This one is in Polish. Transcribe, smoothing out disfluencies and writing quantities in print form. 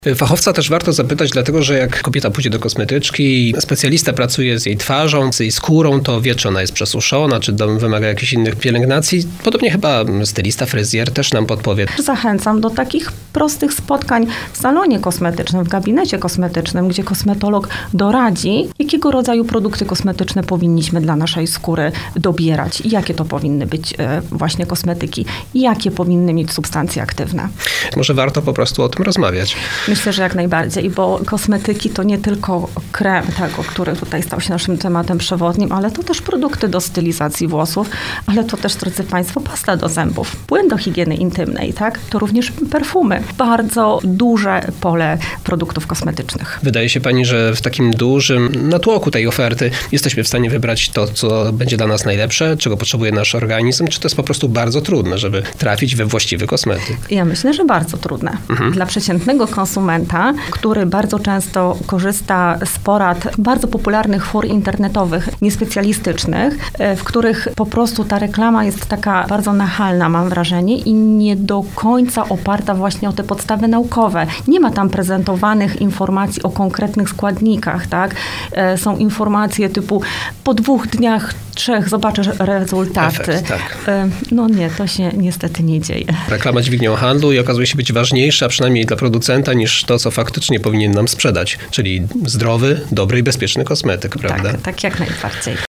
Fachowca też warto zapytać, dlatego że jak kobieta pójdzie do kosmetyczki, specjalista pracuje z jej twarzą, z jej skórą, to wie, czy ona jest przesuszona, czy wymaga jakichś innych pielęgnacji. Podobnie chyba stylista, fryzjer też nam podpowie. Zachęcam do takich prostych spotkań w salonie kosmetycznym, w gabinecie kosmetycznym, gdzie kosmetolog doradzi, jakiego rodzaju produkty kosmetyczne powinniśmy dla naszej skóry dobierać i jakie to powinny być właśnie kosmetyki i jakie powinny mieć substancje aktywne. Może warto po prostu o tym rozmawiać. Myślę, że jak najbardziej, bo kosmetyki to nie tylko krem, który tutaj stał się naszym tematem przewodnim, ale to też produkty do stylizacji włosów, ale to też, drodzy Państwo, pasta do zębów, płyn do higieny intymnej, tak? To również perfumy. Bardzo duże pole produktów kosmetycznych. Wydaje się Pani, że w takim dużym natłoku tej oferty jesteśmy w stanie wybrać to, co będzie dla nas najlepsze, czego potrzebuje nasz organizm, czy to jest po prostu bardzo trudne, żeby trafić we właściwy kosmetyk? Ja myślę, że bardzo trudne. Dla przeciętnego konsumenta, który bardzo często korzysta z porad bardzo popularnych for internetowych, niespecjalistycznych, w których po prostu ta reklama jest taka bardzo nachalna, mam wrażenie, i nie do końca oparta właśnie o te podstawy naukowe. Nie ma tam prezentowanych informacji o konkretnych składnikach, tak? Są informacje typu po 2 dniach, 3 zobaczysz rezultaty. Efekt, tak. No nie, to się niestety nie dzieje. Reklama dźwignią handlu i okazuje się być ważniejsza, przynajmniej dla producenta, niż to, co faktycznie powinien nam sprzedać, czyli zdrowy, dobry i bezpieczny kosmetyk, prawda? Tak jak najbardziej.